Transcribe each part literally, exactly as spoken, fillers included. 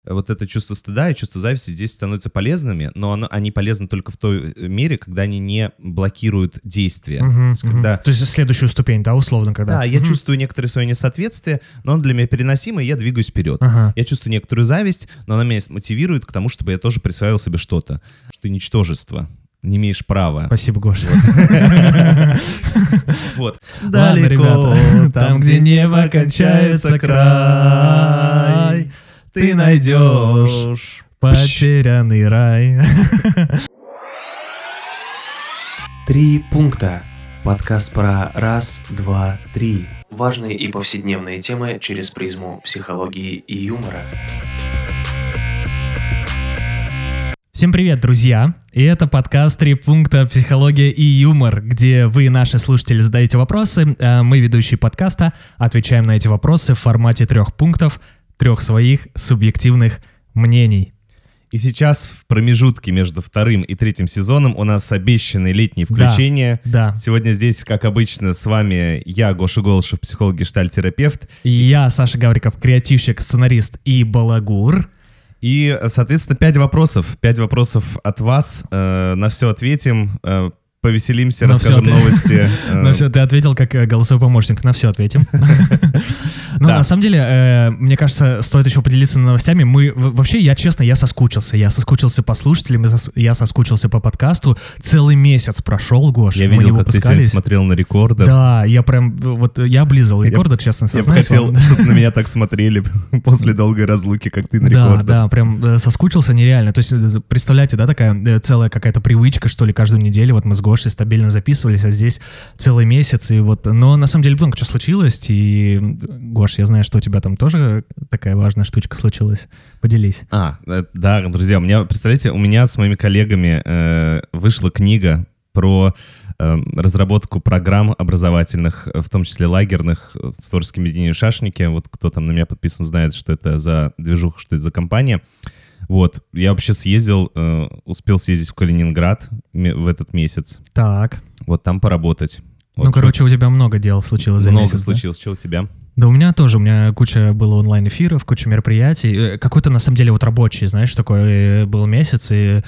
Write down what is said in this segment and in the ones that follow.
Вот это чувство стыда и чувство зависти здесь становятся полезными, но оно, они полезны только в той мере, когда они не блокируют действия. Угу, то, есть, угу. когда... То есть следующую ступень, да, условно, когда... Да, я угу. чувствую некоторое свое несоответствие, но оно для меня переносимо, и я двигаюсь вперед. Ага. Я чувствую некоторую зависть, но она меня мотивирует к тому, чтобы я тоже присвоил себе что-то. Что ты ничтожество. Не имеешь права. Спасибо, Гоша. Вот. Далеко, там, где небо кончается край, ты найдешь потерянный рай. Три пункта. Подкаст про раз, два, три. Важные и повседневные темы через призму психологии и юмора. Всем привет, друзья! И это подкаст «Три пункта. Психология и юмор», где вы, наши слушатели, задаете вопросы, а мы, ведущие подкаста, отвечаем на эти вопросы в формате трех пунктов, трех своих субъективных мнений. И сейчас в промежутке между вторым и третьим сезоном у нас обещанные летние включения. Да, да. Сегодня здесь, как обычно, с вами я, Гоша Голышев, психолог-гештальт-терапевт. И я, Саша Гавриков, креативщик, сценарист и балагур. И, соответственно, пять вопросов. Пять вопросов от вас. Э, на все ответим. Э, повеселимся, на расскажем все новости. На все ты ответил как голосовой помощник. На все ответим. Но на самом деле, мне кажется, стоит еще поделиться новостями. Мы вообще, я честно, я соскучился. Я соскучился по слушателям, я соскучился по подкасту. Целый месяц прошел, Гош. Я видел, как ты сегодня смотрел на рекордер. Да, я прям, вот я облизал рекордер, честно сознаюсь. Я бы хотел, чтобы на меня так смотрели после долгой разлуки, как ты на рекордер. Да, да, прям соскучился нереально. То есть, представляете, да, такая целая какая-то привычка, что ли, каждую неделю. Вот мы с Гошей стабильно записывались, а здесь целый месяц. И вот, но на самом деле много чего случилось. И, Гош, я знаю, что у тебя там тоже такая важная штучка случилась. Поделись. А, да, друзья, у меня, представляете, у меня с моими коллегами э, вышла книга про э, разработку программ образовательных, в том числе лагерных, с творческим объединением «Шашники». Вот кто там на меня подписан, знает, что это за движуха, что это за компания. Вот, я вообще съездил, э, успел съездить в Калининград в этот месяц. Так. Вот там поработать. Вот ну, что... короче, у тебя много дел случилось за много месяц. Много случилось. Да? Что у тебя? Да у меня тоже, у меня куча было онлайн-эфиров, куча мероприятий. Какой-то, на самом деле, вот рабочий, знаешь, такой был месяц, и...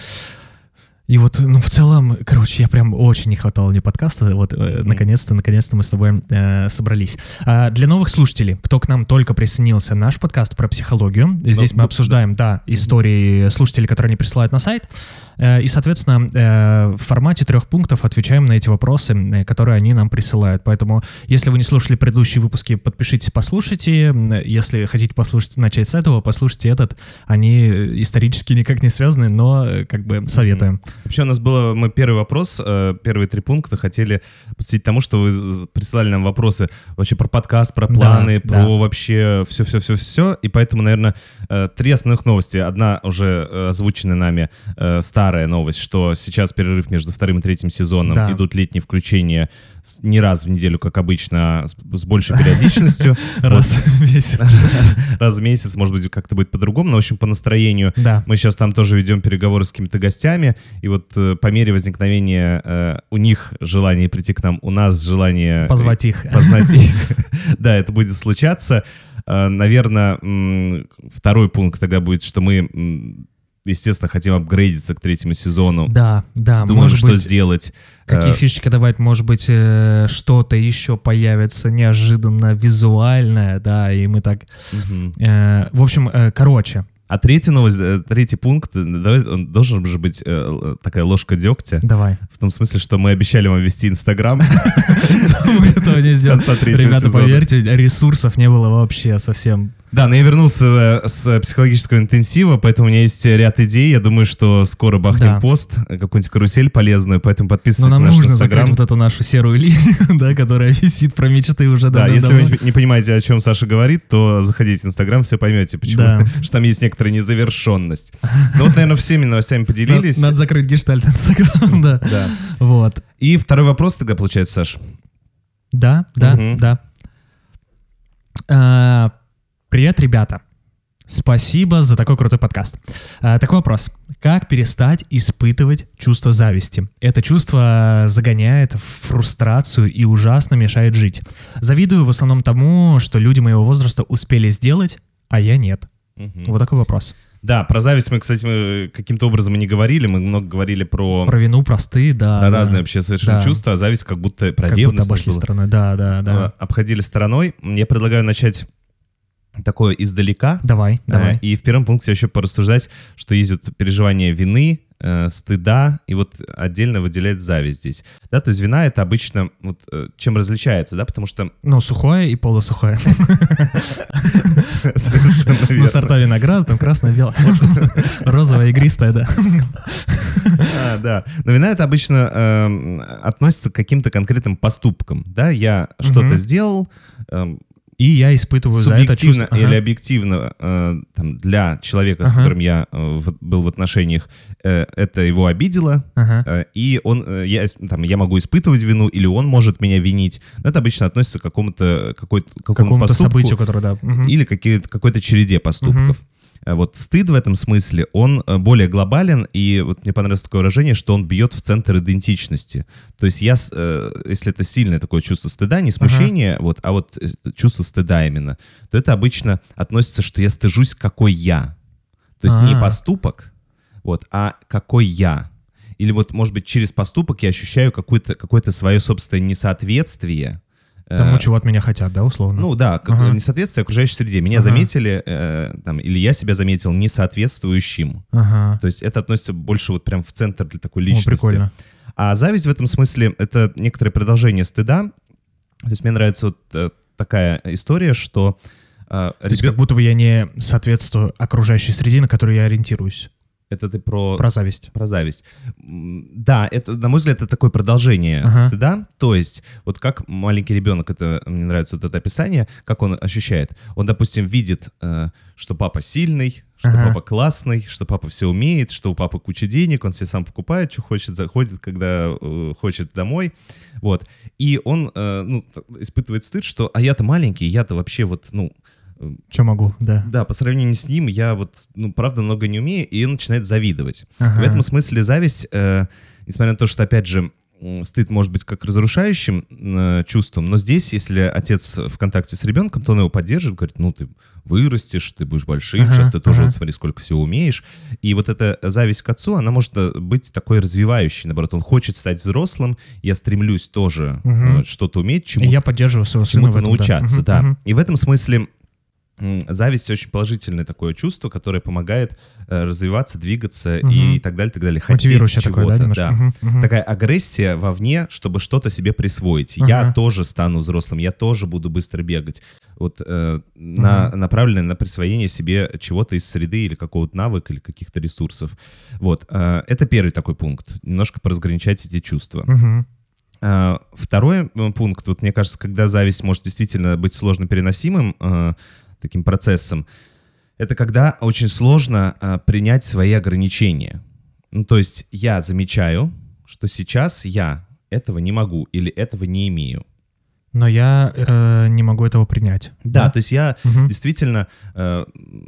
И вот, ну, в целом, короче, я прям очень не хватало мне подкаста. Вот, mm-hmm. наконец-то, наконец-то мы с тобой э, собрались. А для новых слушателей, кто к нам только присоединился, наш подкаст про психологию. Здесь Но, мы обсуждаем, да, истории mm-hmm. слушателей, которые они присылают на сайт. Э, и, соответственно, э, в формате трех пунктов отвечаем на эти вопросы, которые они нам присылают. Поэтому, если вы не слушали предыдущие выпуски, подпишитесь, послушайте. Если хотите послушать, начать с этого, послушайте этот. Они исторически никак не связаны, но как бы советуем. Mm-hmm. Вообще у нас был мой первый вопрос, первые три пункта хотели посвятить тому, что вы присылали нам вопросы вообще про подкаст, про планы, да, про да. вообще все-все-все-все. И поэтому, наверное, три основных новости. Одна уже озвученная нами старая новость, что сейчас перерыв между вторым и третьим сезоном, да. идут летние включения не раз в неделю, как обычно, с большей периодичностью. Раз в месяц. Раз в месяц, может быть, как-то будет по-другому, но, в общем, по настроению. Мы сейчас там тоже ведем переговоры с какими-то гостями, и вот э, по мере возникновения э, у них желания прийти к нам, у нас желание... Позвать их. Познать их. Да, это будет случаться. Наверное, второй пункт тогда будет, что мы, естественно, хотим апгрейдиться к третьему сезону. Да, да. Думаем, что сделать. Какие фишечки добавить, может быть, что-то еще появится неожиданно визуальное, да, и мы так... В общем, короче... А третья новость, третий пункт, он должен же быть э, такая ложка дегтя. Давай. В том смысле, что мы обещали вам вести Инстаграм. Мы этого не сделали. Ребята, поверьте, ресурсов не было вообще совсем. Да, но я вернулся с психологического интенсива, поэтому у меня есть ряд идей. Я думаю, что скоро бахнем да. пост, какую-нибудь карусель полезную, поэтому подписывайтесь на наш Инстаграм. Но нам нужно закрыть вот эту нашу серую линию, да, которая висит про мечты уже давно. Да, если вы не понимаете, о чем Саша говорит, то заходите в Инстаграм, все поймете, почему. Да. Что там есть некоторая незавершенность. Ну вот, наверное, всеми новостями поделились. Надо, надо закрыть гештальт Инстаграм, да. Да. Вот. И второй вопрос тогда получается, Саш. Да, да, угу. да. А, привет, ребята. Спасибо за такой крутой подкаст. А, такой вопрос. Как перестать испытывать чувство зависти? Это чувство загоняет в фрустрацию и ужасно мешает жить. Завидую в основном тому, что люди моего возраста успели сделать, а я нет. Угу. Вот такой вопрос. Да, про зависть мы, кстати, мы каким-то образом и не говорили. Мы много говорили про... Про вину, про стыд, да. Про да. разные вообще совершенно да. чувства, а зависть как будто про как ревность. Как будто обошли было. стороной, да, да, да. Обходили стороной. Я предлагаю начать такое издалека. Давай, давай. И в первом пункте еще порассуждать, что есть вот переживание вины, э, стыда, и вот отдельно выделяет зависть здесь. Да, то есть вина — это обычно вот, чем различается, да, потому что... Ну, сухое и полусухое. Совершенно верно. Ну, сорта винограда, там красное-белое, розовое, игристое, да. А, да. Но вина — это обычно э, относится к каким-то конкретным поступкам. Да, я что-то сделал, э, и я испытываю за это чувство. Субъективно или объективно э, там, для человека, с ага. которым я э, в, был в отношениях, э, это его обидело, ага. э, и он, э, я, там, я могу испытывать вину, или он может меня винить. Но это обычно относится к какому-то, какой-то, какому-то, какому-то поступку, событию, которое, да. Угу. или какой-то череде поступков. Угу. Вот стыд в этом смысле, он более глобален, и вот мне понравилось такое выражение, что он бьет в центр идентичности. То есть я, если это сильное такое чувство стыда, не смущение, ага. вот, а вот чувство стыда именно, то это обычно относится, что я стыжусь, какой я. То есть А-а-а. не поступок, вот, а какой я. Или вот, может быть, через поступок я ощущаю какое-то, какое-то свое собственное несоответствие тому, чего от меня хотят, да, условно? Ну да, ага. несоответствие окружающей среде. Меня ага. заметили, э, там, или я себя заметил несоответствующим. Ага. То есть это относится больше вот прям в центр для такой личности. О, прикольно. А зависть в этом смысле — это некоторое продолжение стыда. То есть мне нравится вот э, такая история, что... Э, То ребят... есть как будто бы я не соответствую окружающей среде, на которую я ориентируюсь. Это ты про... Про зависть. Про зависть. Да, это, на мой взгляд, это такое продолжение ага. стыда. То есть, вот как маленький ребенок, это мне нравится вот это описание, как он ощущает. Он, допустим, видит, э, что папа сильный, что ага. папа классный, что папа все умеет, что у папы куча денег, он себе сам покупает, что хочет, заходит, когда э, хочет домой. Вот. И он э, ну, испытывает стыд, что «а я-то маленький, я-то вообще вот, ну...» Что могу, да. Да, по сравнению с ним я вот, ну, правда, много не умею, и он начинает завидовать. Ага. В этом смысле зависть, э, несмотря на то, что, опять же, стыд может быть как разрушающим э, чувством, но здесь, если отец в контакте с ребенком, то он его поддерживает, говорит, ну, ты вырастешь, ты будешь большим, ага, сейчас ты тоже, ага. вот смотри, сколько всего умеешь. И вот эта зависть к отцу, она может быть такой развивающей, наоборот, он хочет стать взрослым, я стремлюсь тоже угу. э, что-то уметь, чему-то, я поддерживаю своего сына чему-то в этом, научаться, да. да. Угу. И в этом смысле зависть очень положительное такое чувство, которое помогает э, развиваться, двигаться угу. и так далее, так далее. Мотивирующее такое, да? да. Угу, угу. Такая агрессия вовне, чтобы что-то себе присвоить. Угу. Я тоже стану взрослым, я тоже буду быстро бегать. Вот э, угу. на, направленное на присвоение себе чего-то из среды или какого-то навыка или каких-то ресурсов. Вот. Э, это первый такой пункт. Немножко поразграничать эти чувства. Угу. Uh, второй пункт, вот мне кажется, когда зависть может действительно быть сложно переносимым uh, таким процессом, это когда очень сложно uh, принять свои ограничения. Ну, то есть я замечаю, что сейчас я этого не могу или этого не имею. Но я э, не могу этого принять. Да, да? То есть я угу. действительно э,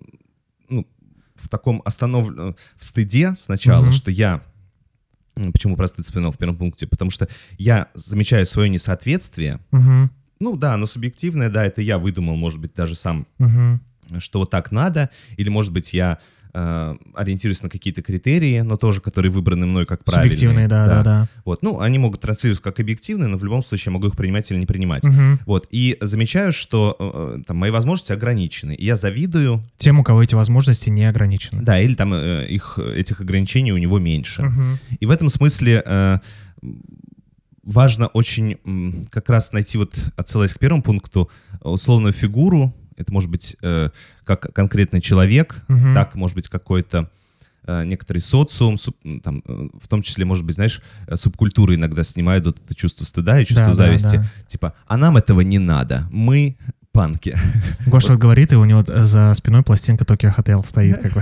ну, в таком остановленном, в стыде сначала, угу. что я... Почему просто ты вспоминал в первом пункте? Потому что я замечаю свое несоответствие. Угу. Ну да, оно субъективное, да, это я выдумал, может быть, даже сам, угу. что вот так надо. Или, может быть, я э, ориентируюсь на какие-то критерии, но тоже, которые выбраны мной как правильные. Субъективные, да, да, да, да. Вот, ну, они могут транслироваться как объективные, но в любом случае я могу их принимать или не принимать. Угу. Вот, и замечаю, что э, там мои возможности ограничены. И я завидую тем, у кого эти возможности не ограничены. Да, или там э, их, этих ограничений у него меньше. Угу. И в этом смысле э, важно очень м, как раз найти, вот отсылаясь к первому пункту, условную фигуру. Это может быть э, как конкретный человек, угу. так может быть какой-то э, некоторый социум, суб, там, э, в том числе, может быть, знаешь, субкультуры иногда снимают вот это чувство стыда и чувство да, зависти. Да, да. Типа, а нам этого не надо, мы панки. Гоша вот говорит, и у него за спиной пластинка Tokyo Hotel стоит. Как бы.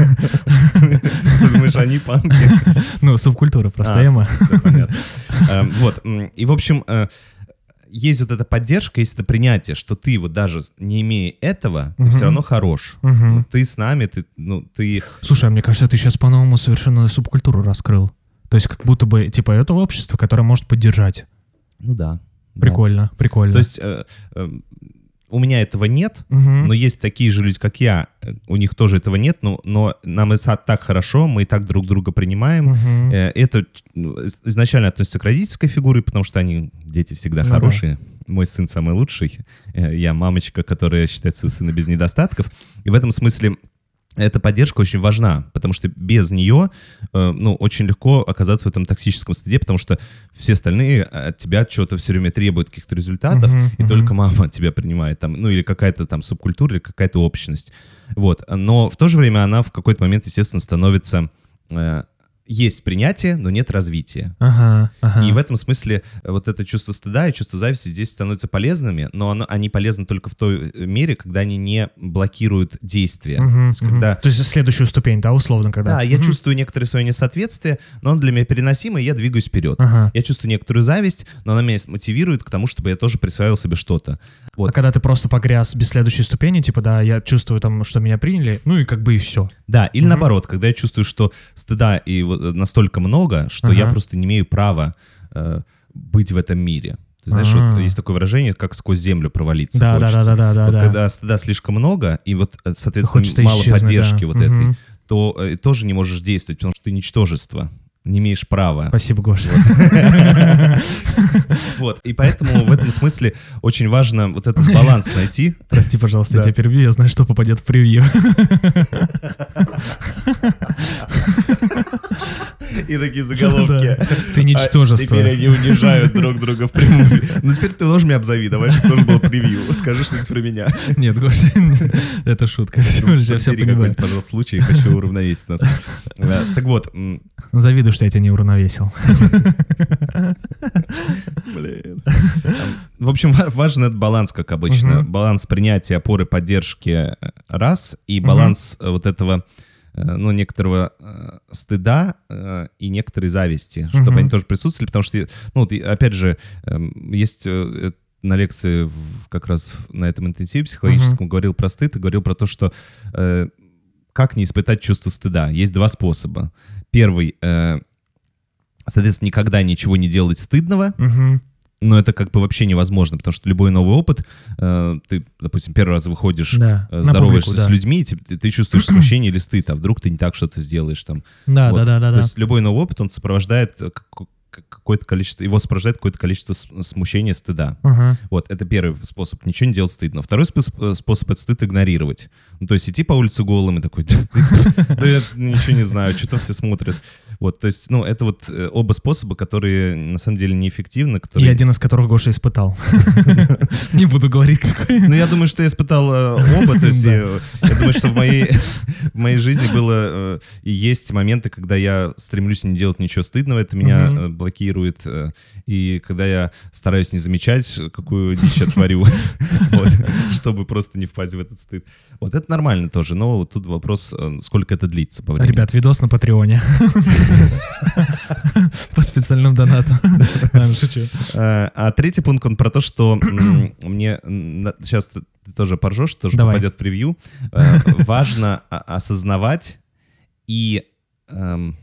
Ты думаешь, они панки? Ну, субкультура, просто тема. Вот, и в общем... Есть вот эта поддержка, есть это принятие, что ты вот даже не имея этого, ты uh-huh. все равно хорош. Uh-huh. Ты с нами, ты, ну, ты... Слушай, а мне кажется, ты сейчас по-новому совершенно субкультуру раскрыл. То есть как будто бы, типа, это общество, которое может поддержать. Ну да. Прикольно, да. прикольно. То есть э, э, у меня этого нет, Угу. но есть такие же люди, как я, у них тоже этого нет, но, но нам и так хорошо, мы и так друг друга принимаем. Угу. Э, Это изначально относится к родительской фигуре, потому что они, дети всегда Ну хорошие. Мой сын самый лучший. Э, Я мамочка, которая считает своего сына без недостатков. И в этом смысле эта поддержка очень важна, потому что без нее э, ну, очень легко оказаться в этом токсическом стыде, потому что все остальные от тебя что-то все время требуют каких-то результатов, Мгм, и мгм. только мама тебя принимает, там, ну или какая-то там субкультура, или какая-то общность. Вот. Но в то же время она в какой-то момент, естественно, становится... э, есть принятие, но нет развития. Ага, ага. И в этом смысле вот это чувство стыда и чувство зависти здесь становятся полезными, но оно, они полезны только в той мере, когда они не блокируют действия. Мгм, То есть, мгм. когда... То есть следующую ступень, да, условно, когда... Да, я Мгм. чувствую некоторое свое несоответствие, но оно для меня переносимо, и я двигаюсь вперед. Ага. Я чувствую некоторую зависть, но она меня мотивирует к тому, чтобы я тоже присваивал себе что-то. Вот. А когда ты просто погряз без следующей ступени, типа, да, я чувствую там, что меня приняли, ну и как бы и все. Да, или Мгм. наоборот, когда я чувствую, что стыда и вот настолько много, что Ага. я просто не имею права э, быть в этом мире. Ты знаешь, А. вот есть такое выражение, как сквозь землю провалиться Да, да, хочется. да, да, да, Вот да. когда стыда слишком много, и вот, э, соответственно, Хочется мало исчезнуть, поддержки да. вот Мгм. этой, то э, тоже не можешь действовать, потому что ты ничтожество, не имеешь права. Спасибо, Гоша. Вот, и поэтому в этом смысле очень важно вот этот баланс найти. Прости, пожалуйста, я Да. тебя перебью, я знаю, что попадет в превью. И такие заголовки. Да. Ты ничтожество. А теперь они унижают друг друга впрямую. Ну теперь ты должен меня обзавидовать, чтобы тоже было превью. Скажи что-нибудь про меня. Нет, Гоша, это шутка. Всё, Я все Подбери понимаю. какой-нибудь, пожалуйста, случай, хочу уравновесить нас. Да, так вот, м, Завидую, что я тебя не уравновесил. блин. В общем, ва- важен этот баланс, как обычно. Мгм. Баланс принятия, опоры, поддержки э, раз, и Мгм. баланс э, вот этого, э, ну, некоторого э, стыда э, и некоторой зависти, чтобы Мгм. они тоже присутствовали, потому что, ну, вот, и опять же, эм, есть э, э, на лекции в- как раз на этом интенсиве психологическом говорил про стыд и говорил про то, что э, как не испытать чувство стыда. Есть два способа. Первый, э, соответственно, никогда ничего не делать стыдного, Мгм. но это как бы вообще невозможно, потому что любой новый опыт, э, ты, допустим, первый раз выходишь, Да, э, на здороваешься публику, с да. людьми, и ты, ты- ты чувствуешь смущение или стыд, а вдруг ты не так что-то сделаешь там. Да, Вот. да, да, да, То да. есть любой новый опыт, он сопровождает э, как- как- какое-то количество, его сопровождает какое-то количество с- смущения, стыда. Ага. Вот, это первый способ, ничего не делать стыдно. Второй способ, э, способ это стыд игнорировать. Ну, то есть идти по улице голым и такой, да я ничего не знаю, что там все смотрят. Вот, то есть, ну, это вот э, оба способа, которые на самом деле неэффективны, И которые... один из которых Гоша испытал. Не буду говорить, какой. Ну, я думаю, что я испытал э, оба, то есть я, я думаю, что в моей, в моей жизни было э, и есть моменты, когда я стремлюсь не делать ничего стыдного, это меня Мгм. э, блокирует, э, и когда я стараюсь не замечать, какую дичь я творю, вот, чтобы просто не впасть в этот стыд. Вот это нормально тоже, но вот тут вопрос, э, сколько это длится по времени. Ребят, видос на Патреоне. По специальным донатам. Ладно, шучу. Э, А третий пункт, он про то, что м, мне сейчас ты тоже поржешь, тоже Давай. попадет в превью. Э, Важно о- осознавать и эм,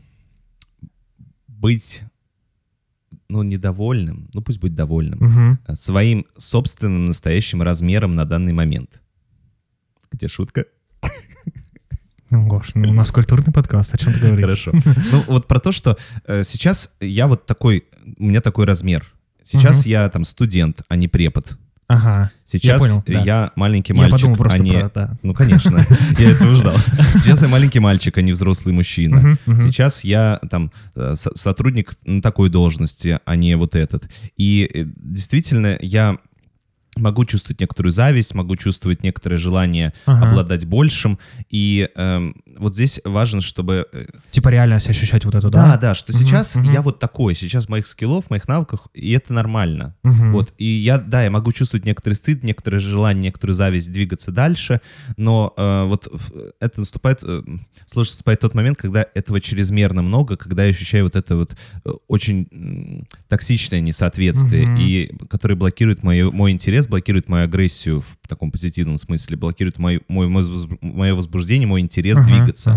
быть, ну, недовольным, ну, пусть будет довольным, Мгм. э, своим собственным настоящим размером на данный момент. Где шутка? Ну, Гош, ну у нас культурный подкаст, о чем ты говоришь? Хорошо. Ну, вот про то, что э, сейчас я вот такой, у меня такой размер. Сейчас Мгм. я там студент, а не препод. Ага. Сейчас понял, да. я маленький Я мальчик, подумал просто а не... про это. Ну, конечно, я этого ждал. Сейчас я маленький мальчик, а не взрослый мужчина. Мгм, мгм. Сейчас я там э, со- сотрудник на такой должности, а не вот этот. И э, действительно, я могу чувствовать некоторую зависть, могу чувствовать некоторое желание Ага. обладать большим. И эм, вот здесь важно, чтобы... э, Типа реальность ощущать вот эту, Да, да? да, что Мгм, сейчас мгм. я вот такой, сейчас моих скиллов, моих навыков, и это нормально. Мгм. Вот, и я, да, я могу чувствовать некоторый стыд, некоторое желание, некоторую зависть двигаться дальше, но э, вот в- это наступает, э, сложно наступает тот момент, когда этого чрезмерно много, когда я ощущаю вот это вот э, очень м, токсичное несоответствие, Мгм. и которое блокирует мой, мой интерес, блокирует мою агрессию в таком позитивном смысле, блокирует мой, мой, мой возб- мое возбуждение, мой интерес Ага, двигаться. ага.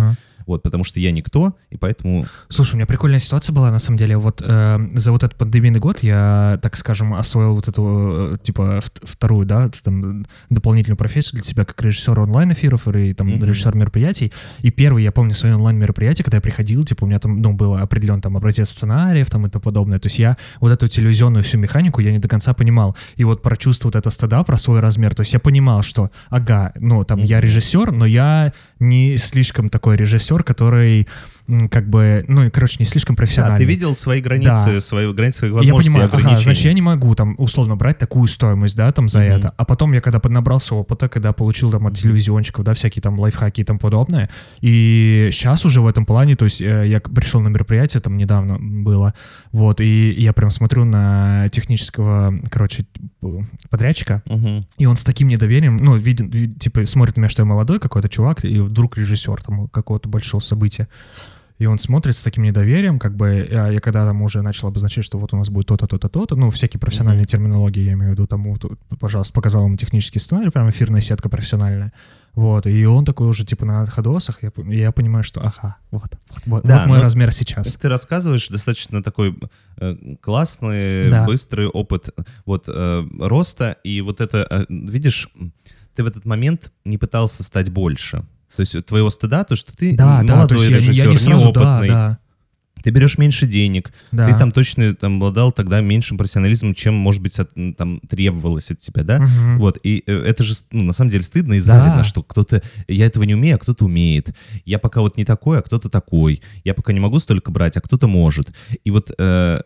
Вот, потому что я никто, и поэтому... Слушай, у меня прикольная ситуация была, на самом деле. Вот э, за вот этот пандемийный год я, так скажем, освоил вот эту, э, типа, вторую, да, там, дополнительную профессию для себя, как режиссер онлайн-эфиров и там mm-hmm. режиссер мероприятий. И первый, я помню, свои онлайн-мероприятия, когда я приходил, типа, у меня там, ну, было определен там образец сценариев там и тому подобное. То есть я вот эту телевизионную всю механику я не до конца понимал. И вот про чувство вот это стыда, про свой размер. То есть я понимал, что, ага, ну, там, mm-hmm. я режиссер, но я не слишком такой режиссер, который как бы, ну, короче, не слишком профессиональный. Да, ты видел свои границы, да. свои границы своих возможностей, я понимаю, ограничений. Ага, значит, я не могу там условно брать такую стоимость, да, там за mm-hmm. это. А потом я когда поднабрался опыта, когда получил там от телевизионщиков, да, всякие там лайфхаки и тому подобное. И сейчас уже в этом плане, то есть я пришел на мероприятие, там недавно было, вот, и я прям смотрю на технического, короче, подрядчика, mm-hmm. и он с таким недоверием, ну, виден, вид, типа, смотрит на меня, что я молодой какой-то чувак, и вдруг режиссер там какого-то большого события. И он смотрит с таким недоверием, как бы, я, я когда там уже начал обозначать, что вот у нас будет то-то, то-то, то-то, ну, всякие профессиональные mm-hmm. терминологии, я имею в виду, там, вот, пожалуйста, показал ему технический сценарий, прям эфирная сетка профессиональная, вот, и он такой уже, типа, на отходосах, я, я понимаю, что, ага, вот, вот, да, вот мой размер сейчас. Ты рассказываешь достаточно такой э, классный, да. быстрый опыт, вот, э, роста, и вот это, э, видишь, ты в этот момент не пытался стать больше. То есть твоего стыда, то, что ты да, молодой да, то есть режиссер, я, я не сразу, неопытный, да, да. ты берешь меньше денег, да. ты там точно там, обладал тогда меньшим профессионализмом, чем, может быть, от, там, требовалось от тебя, да? Угу. Вот, и это же, ну, на самом деле, стыдно и завидно, да. что кто-то, я этого не умею, а кто-то умеет. Я пока вот не такой, а кто-то такой. Я пока не могу столько брать, а кто-то может. И вот... Э,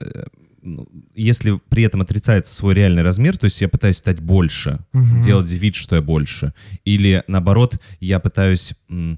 если при этом отрицается свой реальный размер, то есть я пытаюсь стать больше, угу. делать вид, что я больше, или наоборот, я пытаюсь,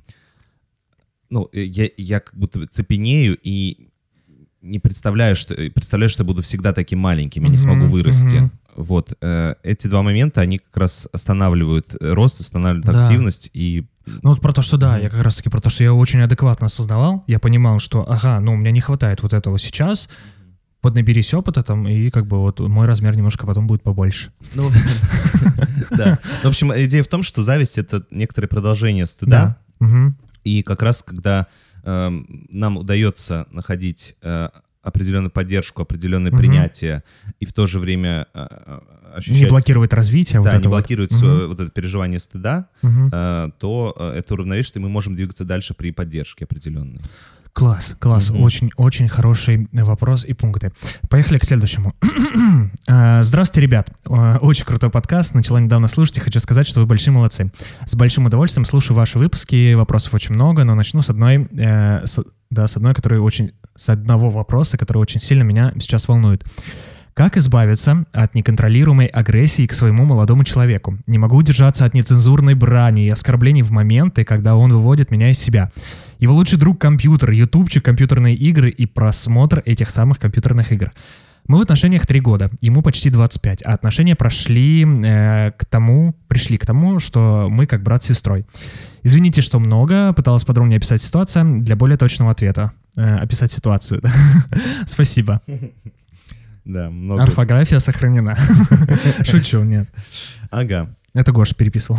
ну, я, я как будто цепенею и не представляю, что, представляю, что я буду всегда таким маленьким, я угу. не смогу вырасти. Угу. Вот, э, эти два момента, они как раз останавливают рост, останавливают да. активность и... Ну вот про то, что да, я как раз-таки про то, что я очень адекватно осознавал, я понимал, что, ага, ну у меня не хватает вот этого сейчас, поднаберись опыта там, и как бы вот мой размер немножко потом будет побольше. Ну, да. В общем, идея в том, что зависть — это некоторое продолжение стыда. И как раз, когда нам удается находить определенную поддержку, определенное принятие, и в то же время ощущать... Не блокировать развитие. Да, не блокировать вот это переживание стыда, то это уравновешивает, и мы можем двигаться дальше при поддержке определенной. Класс, класс. Mm-hmm. Очень, очень хороший вопрос и пункты. Поехали к следующему. Здравствуйте, ребят. Очень крутой подкаст. Начала недавно слушать и хочу сказать, что вы большие молодцы. С большим удовольствием слушаю ваши выпуски. Вопросов очень много, но начну с одной, э, с, да, с одной, которая очень, с одного вопроса, который очень сильно меня сейчас волнует. Как избавиться от неконтролируемой агрессии к своему молодому человеку? Не могу удержаться от нецензурной брани и оскорблений в моменты, когда он выводит меня из себя. Его лучший друг — компьютер, ютубчик, компьютерные игры и просмотр этих самых компьютерных игр. Мы в отношениях три года, ему почти двадцать пять, а отношения прошли э, к тому, пришли к тому, что мы как брат с сестрой. Извините, что много, пыталась подробнее описать ситуацию для более точного ответа. Э, описать ситуацию. Спасибо. Да, много. Орфография сохранена. Шучу, нет. Ага. Это Гоша переписывал.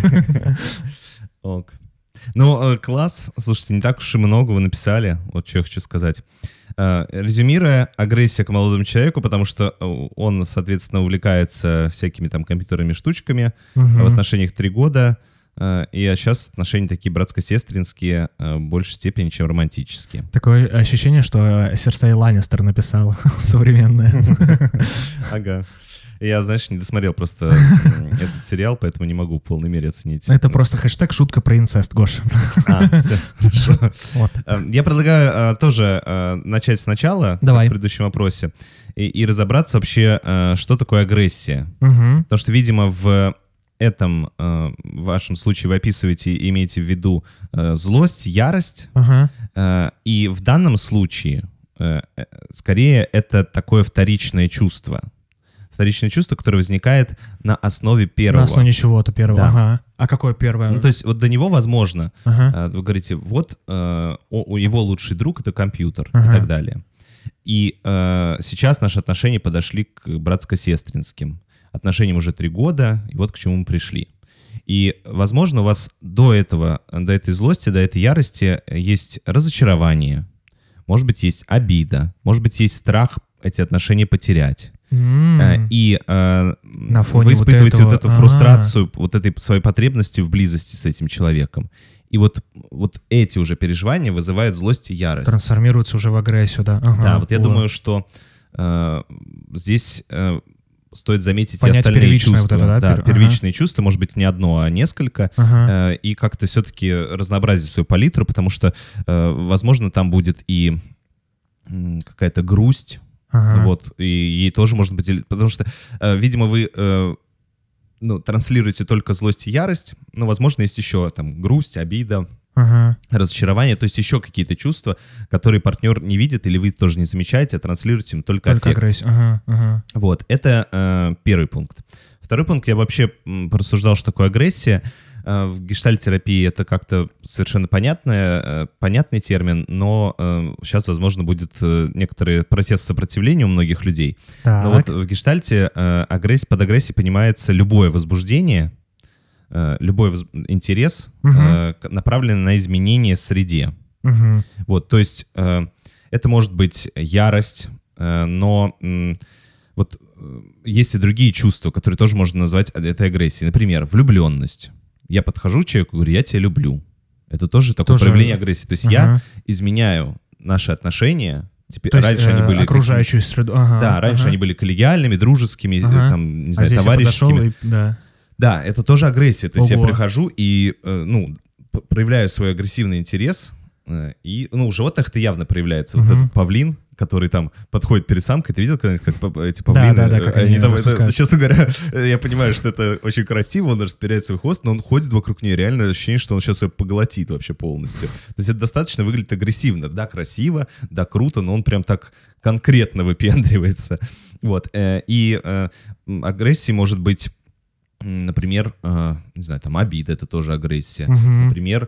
Ок. Ну, класс. Слушайте, не так уж и много вы написали. Вот что я хочу сказать. Резюмируя, агрессия к молодому человеку, потому что он, соответственно, увлекается всякими там компьютерными штучками. Угу. В отношениях три года. И сейчас отношения такие братско-сестринские, в большей степени, чем романтические. Такое ощущение, что Серсей Ланнистер написал современное. Ага. Я, знаешь, не досмотрел просто этот сериал, поэтому не могу в полной мере оценить. Это просто хэштег «шутка про инцест», Гоша. А, все, хорошо. Вот. Я предлагаю тоже начать сначала, Давай. в предыдущем вопросе, и, и разобраться вообще, что такое агрессия. Угу. Потому что, видимо, в этом, в вашем случае, вы описываете и имеете в виду злость, ярость. Угу. И в данном случае, скорее, это такое вторичное чувство. Вторичное чувство, которое возникает на основе первого. На основе чего-то первого, да. Ага. А какое первое? Ну, то есть вот до него возможно, ага. вы говорите, вот э, у его лучший друг — это компьютер, ага. и так далее. И э, сейчас наши отношения подошли к братско-сестринским. Отношениям уже три года, и вот к чему мы пришли. И И, возможно, у вас до этого, до этой злости, до этой ярости есть разочарование, может быть, есть обида, может быть, есть страх эти отношения потерять. Mm. И э, На фоне вы испытываете вот, вот эту А-а-а. фрустрацию, вот этой своей потребности в близости с этим человеком. И вот, вот эти уже переживания вызывают злость и ярость. Трансформируются уже в агрессию, да. Ага, да, вот я о. думаю, что э, здесь э, стоит заметить Понять и остальные первичное чувства. вот это, да? Да, Пер- первичные ага. чувства, может быть, не одно, а несколько. Ага. Э, и как-то все-таки разнообразить свою палитру, потому что, э, возможно, там будет и э, какая-то грусть. Ага. Вот, и ей тоже можно поделить. Потому что, э, видимо, вы... Э, ну, транслируете только злость и ярость, но, возможно, есть еще там грусть, обида, ага. разочарование, то есть еще какие-то чувства, которые партнер не видит или вы тоже не замечаете, а транслируете им только, только аффект. Ага, ага. Вот, это э, первый пункт. Второй пункт, я вообще м, порассуждал, что такое агрессия. Э, в гештальт-терапии это как-то совершенно понятное, э, понятный термин, но э, сейчас, возможно, будет э, некоторый протест сопротивления у многих людей. Так. Но вот в гештальте э, агрессия, под агрессией понимается любое возбуждение, э, любой воз... интерес, угу. э, направленный на изменение в среде. Угу. Вот, то есть э, это может быть ярость, э, но э, вот э, есть и другие чувства, которые тоже можно назвать этой агрессией. Например, влюбленность. Я подхожу к человеку и говорю, я тебя люблю. Это тоже такое тоже... проявление агрессии. То есть ага. я изменяю наши отношения. Теперь, То есть раньше э, они были окружающую какими... среду. Ага, да, раньше ага. они были коллегиальными, дружескими, ага. там, не а знаю, товарищескими. И... Да. да, это тоже агрессия. То есть Ого. я прихожу и э, ну, проявляю свой агрессивный интерес. Э, и ну, у животных это явно проявляется. Угу. Вот этот павлин, который там подходит перед самкой. Ты видел когда-нибудь, как эти павлины? Да, да, да, как они они там, это, честно говоря, я понимаю, что это очень красиво, он распирает свой хвост, но он ходит вокруг нее, реально ощущение, что он сейчас ее поглотит вообще полностью. То есть это достаточно выглядит агрессивно. Да, красиво, да, круто, но он прям так конкретно выпендривается. Вот. И агрессия может быть, например, не знаю, там обида, это тоже агрессия. Угу. Например,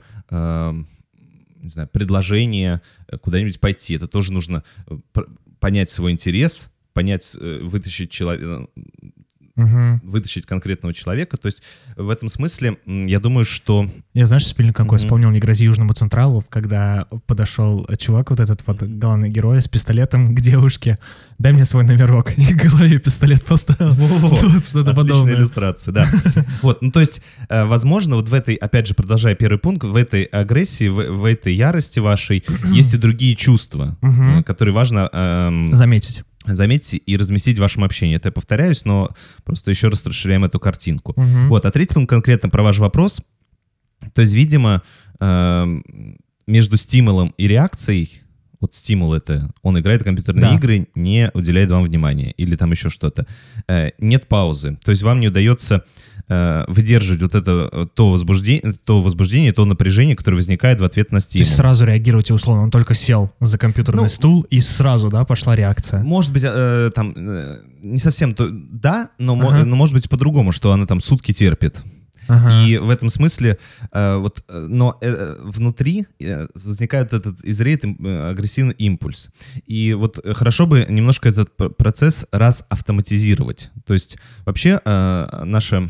не знаю, предложение куда-нибудь пойти. Это тоже нужно понять свой интерес, понять, вытащить человека, угу. вытащить конкретного человека. То есть в этом смысле я думаю, что... Я, знаешь, спильник какой? Mm-hmm. Вспомнил «Не грози Южному Централу», когда подошел чувак, вот этот вот главный герой, с пистолетом к девушке. «Дай мне свой номерок». И к голове пистолет поставил. Вот что-то подобное. Отличная иллюстрация, да. Вот, ну то есть, возможно, вот в этой, опять же, продолжая первый пункт, в этой агрессии, в этой ярости вашей есть и другие чувства, которые важно... заметить. Заметьте и разместить в вашем общении. Это я повторяюсь, но просто еще раз расширяем эту картинку. Угу. Вот, а третий пункт конкретно про ваш вопрос. То есть, видимо, э, между стимулом и реакцией, вот стимул это, он играет в компьютерные да. игры, не уделяет вам внимания, или там еще что-то. Э, нет паузы. То есть вам не удается э, выдерживать вот это то возбуждение, то возбуждение, то напряжение, которое возникает в ответ на стимул. То есть сразу реагируете условно, он только сел за компьютерный ну, стул, и сразу, да, пошла реакция. Может быть, э, там, э, не совсем то, да, но, ага. мо, но может быть по-другому, что она там сутки терпит. Ага. И в этом смысле, э, вот, но э, внутри э, возникает этот, изреет э, агрессивный импульс. И вот хорошо бы немножко этот процесс раз автоматизировать. То есть вообще э, наша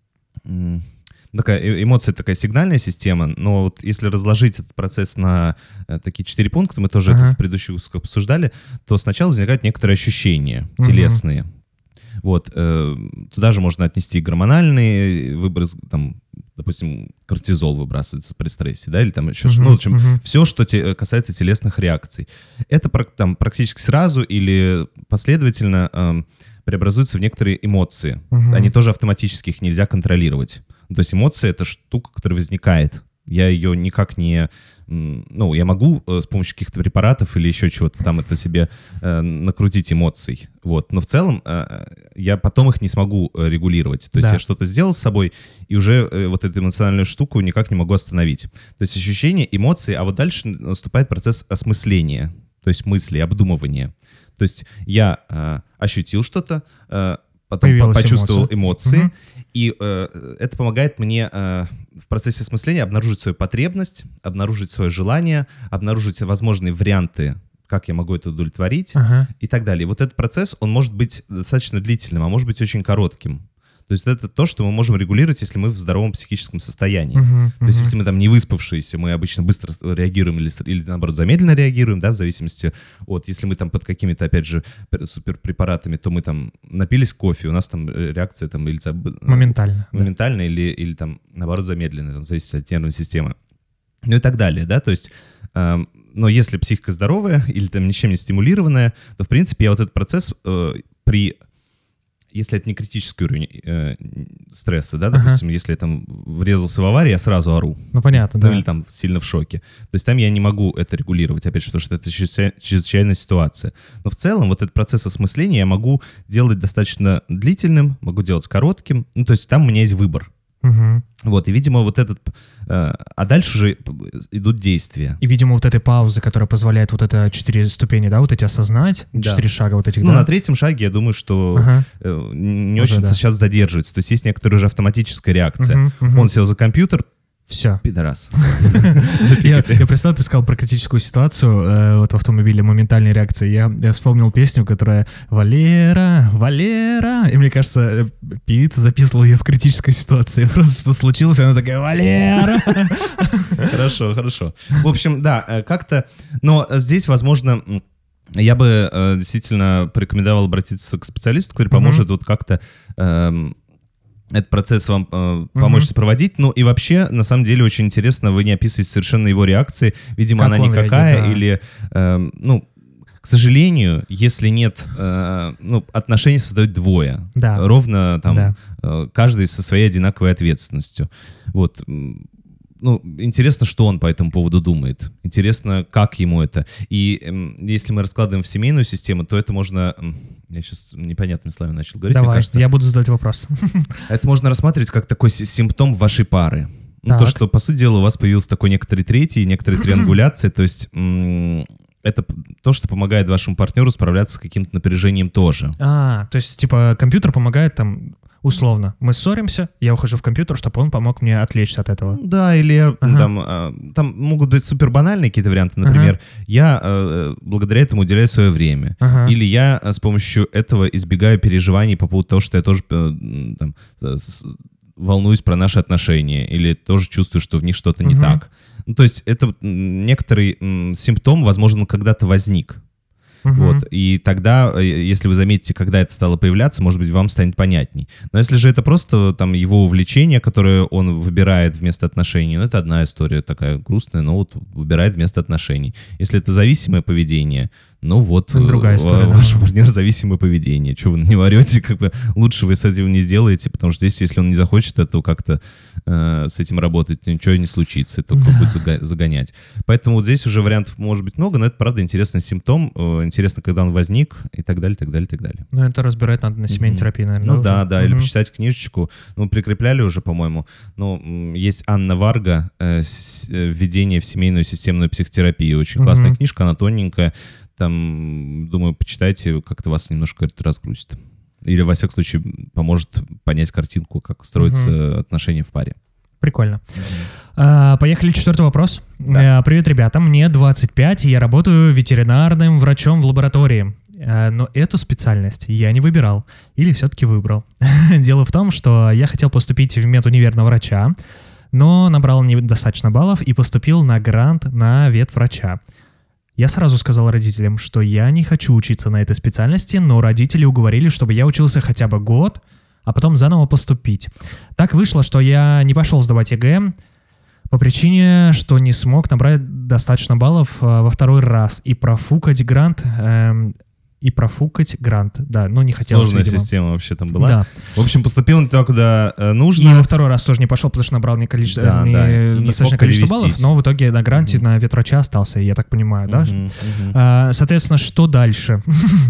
э, такая эмоция, такая сигнальная система, но вот если разложить этот процесс на э, такие четыре пункта, мы тоже ага. это в предыдущих выпусках обсуждали, то сначала возникают некоторые ощущения ага. телесные. Вот, э, туда же можно отнести гормональные выбросы, там, допустим, кортизол выбрасывается при стрессе, да, или там еще, uh-huh, ну, в общем, uh-huh. все, что те, касается телесных реакций. Это там практически сразу или последовательно э, преобразуются в некоторые эмоции. Uh-huh. Они тоже автоматически, их нельзя контролировать. То есть эмоция — это штука, которая возникает. Я ее никак не... Ну, я могу с помощью каких-то препаратов или еще чего-то там это себе э, накрутить эмоций, вот. Но в целом э, я потом их не смогу регулировать. То есть да. я что-то сделал с собой, и уже э, вот эту эмоциональную штуку никак не могу остановить. То есть ощущения, эмоции, а вот дальше наступает процесс осмысления, то есть мысли, обдумывания. То есть я э, ощутил что-то, э, потом Появилась почувствовал эмоции, эмоции угу. и э, это помогает мне э, в процессе осмысления обнаружить свою потребность, обнаружить свое желание, обнаружить возможные варианты, как я могу это удовлетворить ага. и так далее. И вот этот процесс, он может быть достаточно длительным, а может быть очень коротким. То То есть это то, что мы можем регулировать, если мы в здоровом психическом состоянии. Uh-huh, то есть uh-huh. если мы там не выспавшиеся, мы обычно быстро реагируем или, или наоборот замедленно реагируем, да, в зависимости от, если мы там под какими-то, опять же, суперпрепаратами, то мы там напились кофе, у нас там реакция там или... Моментально. Моментально да. или, или там наоборот замедленная, там, зависит от нервной системы. Ну и так далее, да, то есть... Э, но если психика здоровая или там ничем не стимулированная, то, в принципе, я вот этот процесс э, при... Если это не критический уровень э, стресса, да, допустим, ага. если я там врезался в аварию, я сразу ору. Ну, понятно, ну, да. Или там сильно в шоке. То есть там я не могу это регулировать, опять же, потому что это чрезвычайная ситуация. Но в целом вот этот процесс осмысления я могу делать достаточно длительным, могу делать коротким. Ну, то есть там у меня есть выбор. Угу. Вот, и, видимо, вот этот... Э, а дальше уже идут действия. И, видимо, вот этой паузы, которая позволяет вот это четыре ступени, да, вот эти осознать, да. четыре шага вот этих, ну, да? на третьем шаге, я думаю, что ага. э, не уже, очень-то да. сейчас задерживается. То есть есть некоторая уже автоматическая реакция. Угу, угу. Он сел за компьютер, все. Пидорас. Я, я представил, ты сказал про критическую ситуацию э, вот в автомобиле, моментальной реакции. Я, я вспомнил песню, которая «Валера, Валера». И мне кажется, певица записывала ее в критической ситуации. Просто что случилось, и она такая «Валера». Хорошо, хорошо. В общем, да, как-то... Но здесь, возможно... Я бы э, действительно порекомендовал обратиться к специалисту, который поможет uh-huh. вот как-то... Э, этот процесс вам э, поможет uh-huh. сопроводить. Ну и вообще, на самом деле, очень интересно, вы не описываете совершенно его реакции. Видимо, как она никакая, реагирует, да. или, э, ну, к сожалению, если нет, э, ну, отношения создают двое. Да. Ровно там да. э, каждый со своей одинаковой ответственностью. Вот. Ну, интересно, что он по этому поводу думает. Интересно, как ему это. И э, если мы раскладываем в семейную систему, то это можно... Э, я сейчас непонятными словами начал говорить, Давай, мне кажется. Я буду задать вопрос. Это можно рассматривать как такой симптом вашей пары. Ну, то, что, по сути дела, у вас появился такой некоторый третий, некоторая триангуляция. То есть м- это то, что помогает вашему партнеру справляться с каким-то напряжением тоже. А, то есть, типа, компьютер помогает там... Условно, мы ссоримся, я ухожу в компьютер, чтобы он помог мне отвлечься от этого. Да, или ага. там, э, там могут быть супер банальные какие-то варианты. Например, ага. я э, благодаря этому уделяю свое время. Ага. Или я с помощью этого избегаю переживаний по поводу того, что я тоже э, там, с, волнуюсь про наши отношения. Или тоже чувствую, что в них что-то не ага. так. Ну, то есть это некоторый м, симптом, возможно, когда-то возник. Uh-huh. Вот. И тогда, если вы заметите, когда это стало появляться, может быть, вам станет понятней. Но если же это просто там его увлечение, которое он выбирает вместо отношений, ну, это одна история такая грустная, но вот выбирает вместо отношений. Если это зависимое поведение, ну вот, другая история, ваш да. партнер зависимое поведение. Что вы на него орете, как бы лучше вы с этим не сделаете, потому что здесь, если он не захочет этого как-то э, с этим работать, ничего не случится, это да. будет зага- загонять. Поэтому вот здесь уже вариантов может быть много, но это, правда, интересный симптом, э, интересно, когда он возник, и так далее, так далее, так далее. Ну, это разбирать надо на семейной mm-hmm. терапии, наверное. Ну да, да, да, mm-hmm. или почитать книжечку. Ну, прикрепляли уже, по-моему. Ну, есть Анна Варга э, с, э, «Введение в семейную системную психотерапию». Очень mm-hmm. классная книжка, она тоненькая. Там, думаю, почитайте, как-то вас немножко это разгрузит. Или, во всяком случае, поможет понять картинку, как строятся mm-hmm. отношения в паре. Прикольно. Mm-hmm. А, поехали, четвертый вопрос. Да. А, привет, ребята, мне двадцать пять, и я работаю ветеринарным врачом в лаборатории. А, но эту специальность я не выбирал. Или все-таки выбрал. Дело в том, что я хотел поступить в медунивер на врача, но набрал недостаточно баллов и поступил на грант на ветврача. Я сразу сказал родителям, что я не хочу учиться на этой специальности, но родители уговорили, чтобы я учился хотя бы год, а потом заново поступить. Так вышло, что я не пошел сдавать ЕГЭ по причине, что не смог набрать достаточно баллов э, во второй раз и профукать грант... Э, И профукать грант, да, но не хотелось, Сложная видимо. система вообще там была. Да. В общем, поступил не туда, куда э, нужно. И во второй раз тоже не пошел, потому что набрал не количество, да, не да. достаточное количество баллов, но в итоге на гранте uh-huh. на ветврача остался, я так понимаю, да? Uh-huh, uh-huh. А, соответственно, что дальше?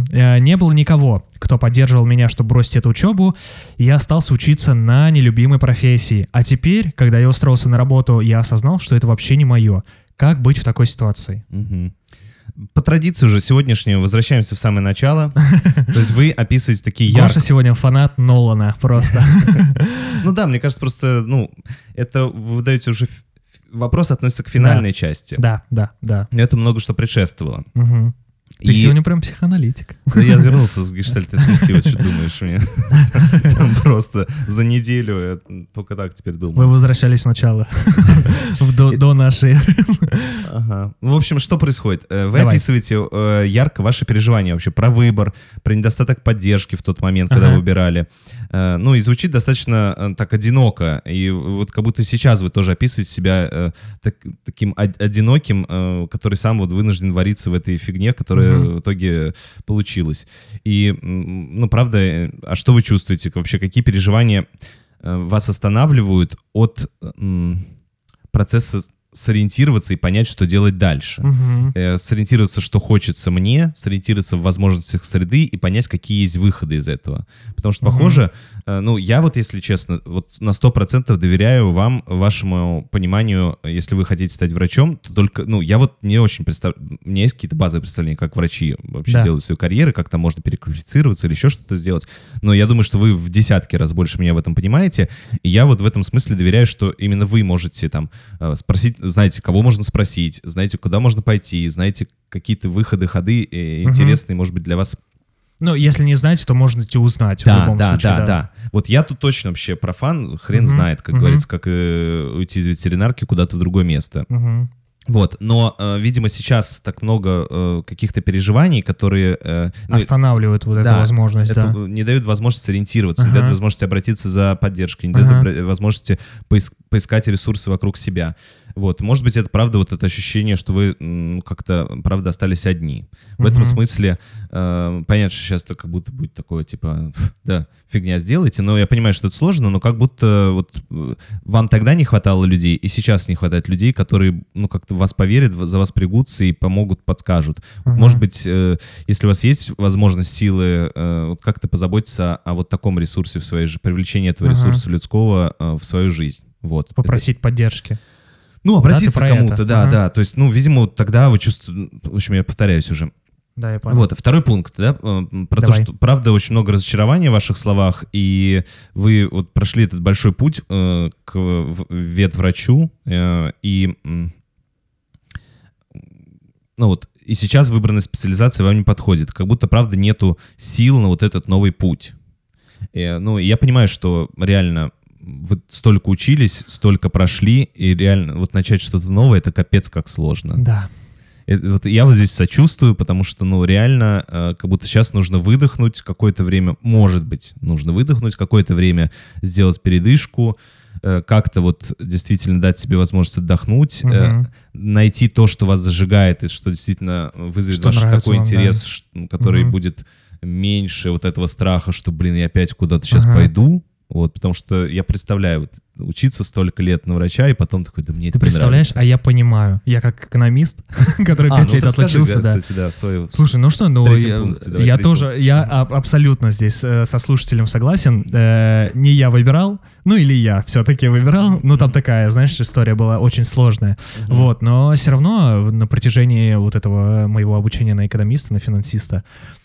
Не было никого, кто поддерживал меня, чтобы бросить эту учебу, и я остался учиться на нелюбимой профессии. А теперь, когда я устроился на работу, я осознал, что это вообще не мое. Как быть в такой ситуации? Uh-huh. По традиции уже сегодняшней возвращаемся в самое начало. То есть вы описываете такие яркие... Гоша сегодня фанат Нолана просто. Ну да, мне кажется, просто, ну, это вы даете уже... Вопрос относится к финальной части. Да, да, да. Это много что предшествовало. Ты и... сегодня прям психоаналитик. Да я вернулся с гештальт-интенсива, что думаешь мне? Там просто за неделю я только так теперь думаю. Вы возвращались сначала, до нашей эры. Ага. В общем, что происходит? Вы описываете ярко ваши переживания вообще про выбор, про недостаток поддержки в тот момент, когда выбирали. Ну и звучит достаточно так одиноко. И вот как будто сейчас вы тоже описываете себя таким одиноким, который сам вот вынужден вариться в этой фигне, которая в итоге получилось. И, ну, правда, а что вы чувствуете? Вообще, какие переживания вас останавливают от м, процесса сориентироваться и понять, что делать дальше? Угу. Э, сориентироваться, что хочется мне, сориентироваться в возможностях среды и понять, какие есть выходы из этого. Потому что, похоже, угу. э, ну, я вот, если честно, вот на сто процентов доверяю вам, вашему пониманию, если вы хотите стать врачом, то только, ну, я вот не очень представляю, у меня есть какие-то базовые представления, как врачи вообще да. делают свою карьеру, как там можно переквалифицироваться или еще что-то сделать. Но я думаю, что вы в десятки раз больше меня в этом понимаете, и я вот в этом смысле доверяю, что именно вы можете там э, спросить, знаете, кого можно спросить, знаете, куда можно пойти, знаете, какие-то выходы, ходы э, интересные, угу. может быть, для вас. Ну, если не знаете, то можете узнать да, в любом да, случае. Да, да, да. Вот я тут точно вообще профан, хрен угу. знает, как угу. говорится, как э, уйти из ветеринарки куда-то в другое место. Угу. Вот, но, э, видимо, сейчас так много э, каких-то переживаний, которые... Э, ну, останавливают вот да, эту возможность, это, да. Не дают возможности ориентироваться, ага. не дают возможности обратиться за поддержкой, не ага. дают возможности поиск, поискать ресурсы вокруг себя. Вот, может быть, это правда вот это ощущение, что вы ну, как-то, правда, остались одни. В uh-huh. этом смысле, э, понятно, что сейчас это как будто будет такое, типа, да, фигня сделайте, но я понимаю, что это сложно, но как будто вот вам тогда не хватало людей, и сейчас не хватает людей, которые, ну, как-то в вас поверят, за вас пригутся и помогут, подскажут. Uh-huh. Может быть, э, если у вас есть возможность, силы, э, вот как-то позаботиться о вот таком ресурсе в своей жизни, привлечении этого uh-huh. ресурса людского э, в свою жизнь. Вот. Попросить это... поддержки. Ну, обратиться да, к кому-то, это. да, ага. да. То есть, ну, видимо, вот тогда вы чувствуете... В общем, я повторяюсь уже. Да, я понял. Вот, второй пункт, да, про Давай. то, что, правда, очень много разочарования в ваших словах, и вы вот прошли этот большой путь э, к ветврачу, э, и... Ну, вот, и сейчас выбранная специализация вам не подходит. Как будто, правда, нету сил на вот этот новый путь. И, ну, я понимаю, что реально... Вы столько учились, столько прошли, и реально вот начать что-то новое, это капец как сложно. Да. И, вот я вот здесь сочувствую, потому что, ну, реально, э, как будто сейчас нужно выдохнуть какое-то время, может быть, нужно выдохнуть какое-то время, сделать передышку, э, как-то вот действительно дать себе возможность отдохнуть, угу. э, найти то, что вас зажигает, и что действительно вызовет что ваш такой вам, интерес, да. который угу. будет меньше вот этого страха, что, блин, я опять куда-то сейчас ага. пойду. Вот, потому что я представляю, вот, учиться столько лет на врача, и потом такой, да мне это не нравится. Ты представляешь, а я понимаю. Я как экономист, который пять лет отлучился, да. Слушай, ну что, ну я тоже, я абсолютно здесь со слушателем согласен. Не я выбирал, ну или я все-таки выбирал, ну там такая, знаешь, история была очень сложная. Вот, но все равно на протяжении вот этого моего обучения на экономиста, на финансиста,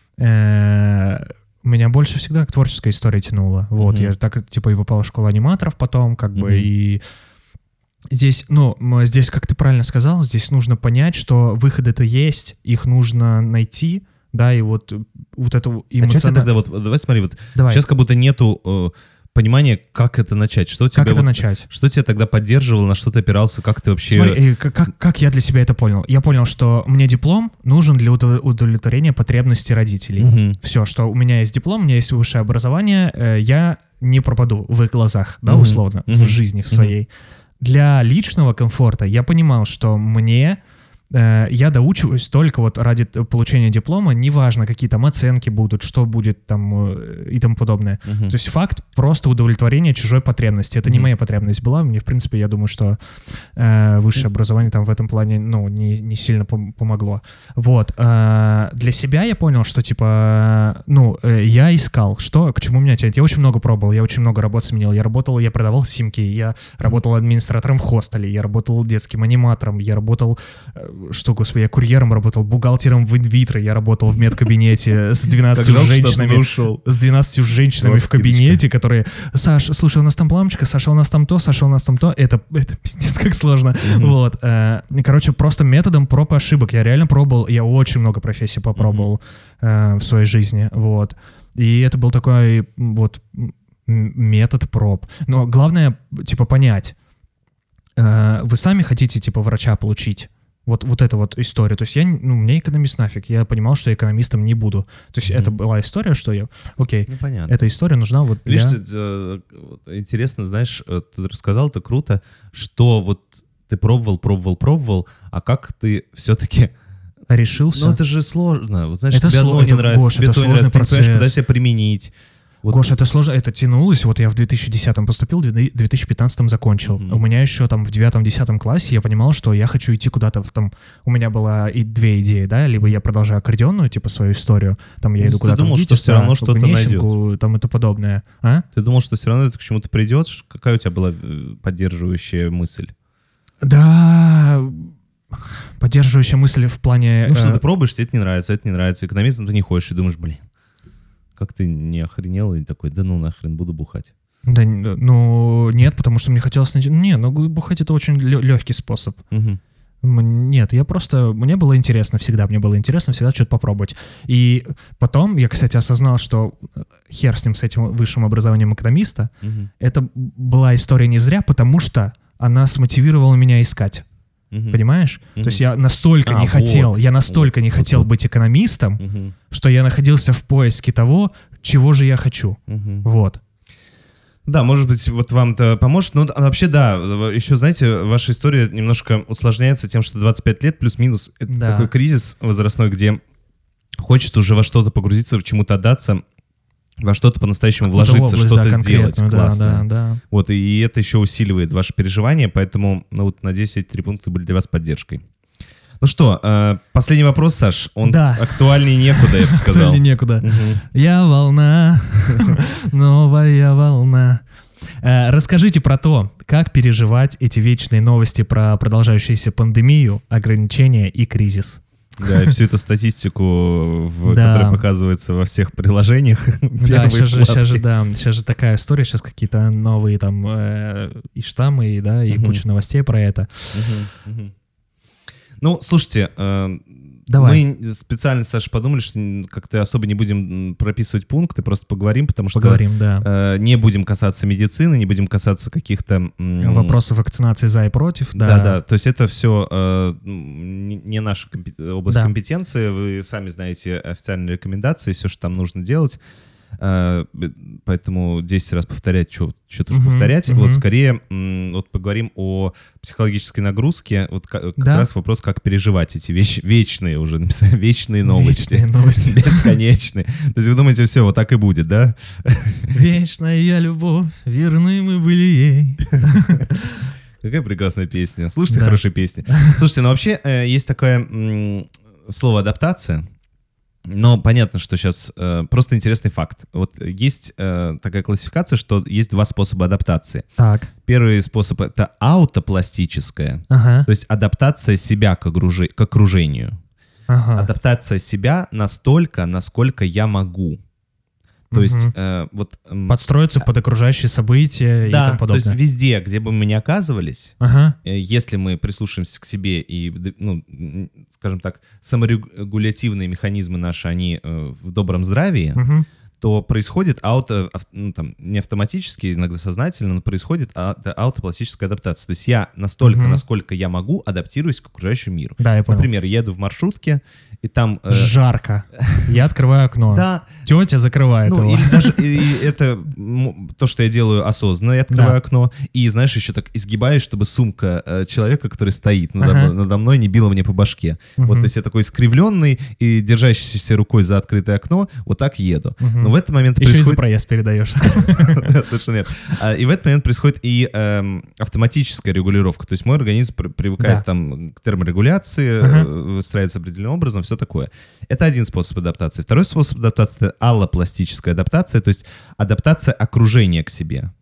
меня больше всегда к творческой истории тянуло. Вот, mm-hmm. я так, типа, и попал в школу аниматоров потом, как mm-hmm. бы, и здесь, ну, здесь, как ты правильно сказал, здесь нужно понять, что выходы-то есть, их нужно найти, да, и вот, вот это эмоционально... А что ты тогда, вот, давай смотри, вот давай. Сейчас как будто нету... Э, понимание, как это начать, что тебя как это вот, начать? Что тебя тогда поддерживало, на что ты опирался, как ты вообще... Смотри, как, как я для себя это понял? Я понял, что мне диплом нужен для удовлетворения потребностей родителей. Угу. Все, что у меня есть диплом, у меня есть высшее образование, я не пропаду в их глазах, да, угу. условно, угу. в жизни, в своей. Угу. Для личного комфорта я понимал, что мне... я доучиваюсь только вот ради получения диплома, неважно, какие там оценки будут, что будет там и тому подобное. Uh-huh. То есть факт просто удовлетворения чужой потребности. Это uh-huh. не моя потребность была. Мне, в принципе, я думаю, что э, высшее образование там в этом плане, ну, не, не сильно пом- помогло. Вот. Э, для себя я понял, что, типа, ну, э, я искал, что, к чему меня тянет. Я очень много пробовал, я очень много работ сменил. Я работал, я продавал симки, я работал администратором в хостеле, я работал детским аниматором, я работал... что, господи, я курьером работал, бухгалтером в инвитро, я работал в медкабинете с двенадцатью женщинами. С двенадцатью женщинами в кабинете, которые: Саш, слушай, у нас там лампочка, Саша, у нас там то, Саша, у нас там то. Это, это пиздец как сложно. Mm-hmm. Вот. Короче, просто методом проб и ошибок. Я реально пробовал, я очень много профессий попробовал mm-hmm. в своей жизни. Вот. И это был такой вот метод проб. Но главное, типа, понять. Вы сами хотите, типа, врача получить? Вот, вот эта вот история. То есть я, ну, мне экономист нафиг. Я понимал, что экономистом не буду. То есть mm-hmm. это была история, что я... Окей, ну, понятно. Эта история нужна вот для... Видишь, это, интересно, знаешь, ты рассказал, это круто, что вот ты пробовал, пробовал, пробовал, а как ты все-таки... Решился? Ну, это же сложно. Вот, знаешь, это тебе сло... одно не это, нравится, Гош, тебе это то не нравится, ты не знаешь, куда себя применить. Вот. Гош, это сложно, это тянулось. Вот я в две тысячи десятом поступил, в две тысячи пятнадцатом закончил. Mm-hmm. У меня еще там в девятом-десятом классе я понимал, что я хочу идти куда-то. Там, у меня было и две идеи, да, либо я продолжаю аккордеонную, типа, свою историю, там я ну, иду куда-то думал, в ГИТИС, что все равно что-то найдет. Там и тому подобное. А? Ты думал, что все равно это к чему-то придет? Какая у тебя была поддерживающая мысль? Да... Поддерживающая мысль в плане... Ну, что э... ты пробуешь, тебе это не нравится, это не нравится. Экономистом ты не ходишь и думаешь, блин, как ты не охренел, и такой: да ну нахрен, буду бухать. Да, ну, нет, потому что мне хотелось... Не, ну, бухать — это очень легкий способ. Угу. Нет, я просто... Мне было интересно всегда, мне было интересно всегда что-то попробовать. И потом я, кстати, осознал, что хер с ним, с этим высшим образованием экономиста, угу. это была история не зря, потому что она смотивировала меня искать. Uh-huh. Понимаешь? Uh-huh. То есть я настолько а, не хотел, вот. я настолько вот, не вот, хотел вот. быть экономистом, uh-huh. что я находился в поиске того, чего же я хочу. Uh-huh. Вот. Да, может быть, вот вам это поможет. Но вообще, да, еще, знаете, ваша история немножко усложняется тем, что двадцать пять лет плюс-минус — это да. такой кризис возрастной, где хочется уже во что-то погрузиться, в чему-то отдаться, во что-то по-настоящему вложиться, область, что-то да, сделать классно. Да, да. Вот, и это еще усиливает ваши переживания, поэтому, ну вот, надеюсь, эти три пункта были для вас поддержкой. Ну что, э, последний вопрос, Саш, он да. актуальнее некуда, я бы сказал. Актуальнее некуда. Я волна, новая волна. Расскажите про то, как переживать эти вечные новости про продолжающуюся пандемию, ограничения и кризис. Да, и всю эту статистику, в, да. которая показывается во всех приложениях. Да, сейчас же, сейчас же, да, сейчас же такая история, сейчас какие-то новые там э, и штаммы, и, да, и uh-huh. куча новостей про это. Uh-huh. Uh-huh. Ну, слушайте, э, мы специально, Саша, подумали, что как-то особо не будем прописывать пункты, просто поговорим, потому что поговорим, да. э, не будем касаться медицины, не будем касаться каких-то... М- вопросов вакцинации за и против. Да, да, да. То есть это все э, не наша компи- область да. компетенции, вы сами знаете официальные рекомендации, все, что там нужно делать. Поэтому десять раз повторять, что, что-то уж uh-huh, повторять. Uh-huh. Вот скорее вот поговорим о психологической нагрузке. Вот как, как да. раз вопрос, как переживать эти вещи, вечные уже, вечные новости. Вечные новости. Бесконечные. То есть вы думаете, все, вот так и будет, да? Вечная любовь, верны мы были ей. Какая прекрасная песня. Слушайте да. хорошие песни. Слушайте, ну вообще есть такое м- слово «адаптация». Но понятно, что сейчас э, просто интересный факт. Вот есть э, такая классификация, что есть два способа адаптации. Так. Первый способ — это аутопластическая, ага. то есть адаптация себя к, огружи- к окружению. Ага. Адаптация себя настолько, насколько я могу. То угу. есть э, вот... Э, подстроиться под окружающие события да, и тому подобное. То есть везде, где бы мы ни оказывались, ага. э, если мы прислушаемся к себе и, ну, скажем так, саморегулятивные механизмы наши, они э, в добром здравии, угу. то происходит ауто, ну, там, не автоматически, иногда сознательно, но происходит а, аутопластическая адаптация. То есть я настолько, угу. насколько я могу, адаптируюсь к окружающему миру. Да, я понял. Например, еду в маршрутке, и там... Э... Жарко. Я открываю окно. Да. Тетя закрывает ну, его. Или даже и это то, что я делаю осознанно, я открываю да. окно, и, знаешь, еще так изгибаюсь, чтобы сумка э, человека, который стоит надо, ага. надо мной, не била мне по башке. Угу. Вот, то есть я такой искривленный и держащийся рукой за открытое окно, вот так еду. Угу. Но в этот момент еще происходит... и за проезд передаешь. Совершенно верно. И в этот момент происходит и автоматическая регулировка. То есть мой организм привыкает там к терморегуляции, выстраивается определенным образом, все такое. Это один способ адаптации. Второй способ адаптации — это аллопластическая адаптация, то есть адаптация окружения к себе.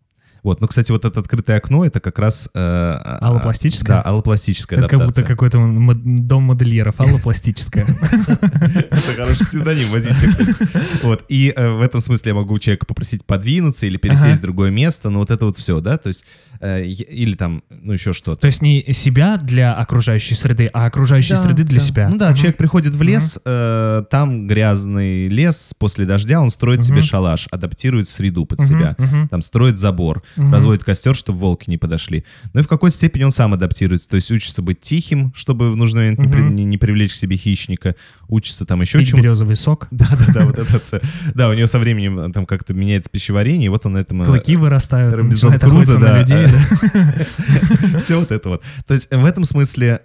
Вот, ну, кстати, вот это открытое окно, это как раз... Э, аллопластическое? Да, аллопластическая это адаптация. Это как будто какой-то мод- дом модельеров, аллопластическая. Это хороший псевдоним, возьмите. Вот, и в этом смысле я могу человека попросить подвинуться или пересесть в другое место, но вот это вот все, да, то есть, или там, ну, еще что-то. То есть не себя для окружающей среды, а окружающей среды для себя. Ну да, человек приходит в лес, там грязный лес, после дождя он строит себе шалаш, адаптирует среду под себя, там строит забор, разводит костер, чтобы волки не подошли. Ну и в какой-то степени он сам адаптируется, то есть учится быть тихим, чтобы в нужный момент uh-huh. не, не привлечь к себе хищника, учится там еще чему-то. Пить березовый сок. Да-да-да, вот это все. Да, у него со временем там как-то меняется пищеварение, и вот он этому... Клыки вырастают, начинает охотиться на людей. Все вот это вот. То есть в этом смысле...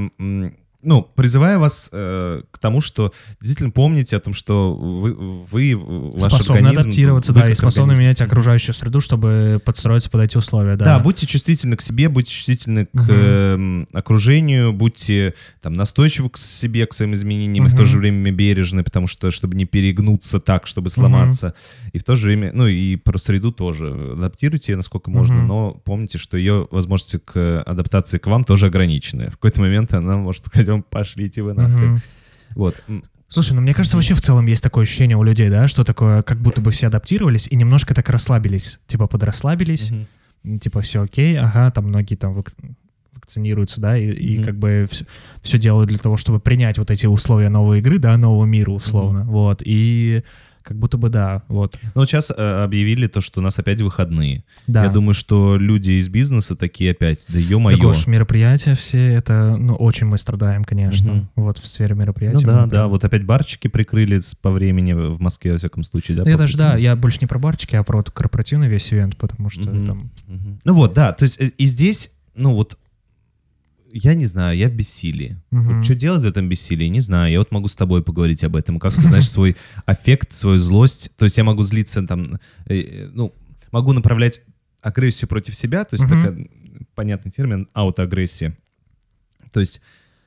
Ну, призываю вас э, к тому, что действительно помните о том, что вы, вы ваш способны организм... адаптироваться, да, и способны организм. менять окружающую среду, чтобы подстроиться под эти условия, да. Да, будьте чувствительны к себе, будьте чувствительны к uh-huh. э, окружению, будьте там настойчивы к себе, к своим изменениям, uh-huh. и в то же время бережны, потому что, чтобы не перегнуться так, чтобы сломаться, uh-huh. и в то же время, ну, и про среду тоже. Адаптируйте ее насколько можно, uh-huh. но помните, что ее возможности к адаптации к вам тоже ограничены. В какой-то момент она может сказать вам: пошлите вы нахрен. Uh-huh. Вот. Слушай, ну мне кажется, вообще в целом есть такое ощущение у людей, да, что такое, как будто бы все адаптировались и немножко так расслабились. Типа подрасслабились, uh-huh. типа все окей, ага, там многие там вак- вакцинируются, да, и, uh-huh. и как бы все, все делают для того, чтобы принять вот эти условия новой игры, да, нового мира условно, uh-huh. вот, и... Как будто бы да, вот. Ну вот сейчас э, объявили то, что у нас опять выходные. Да. Я думаю, что люди из бизнеса такие опять, да ё-моё. Да, Гош, мероприятия все, это, ну, очень мы страдаем, конечно, угу. вот в сфере мероприятий. Ну да, да, вот опять барчики прикрыли по времени в Москве, во всяком случае, да? Ну, я даже, да, я больше не про барчики, а про корпоративный весь ивент, потому что угу. там... Угу. Ну вот, да, то есть и здесь, ну вот, я не знаю, я в бессилии. Uh-huh. Вот что делать в этом бессилии, не знаю. Я вот могу с тобой поговорить об этом. Как ты знаешь, свой аффект, свою злость. То есть я могу злиться там, э, ну, могу направлять агрессию против себя. То есть uh-huh. такой понятный термин, аутоагрессия. То есть,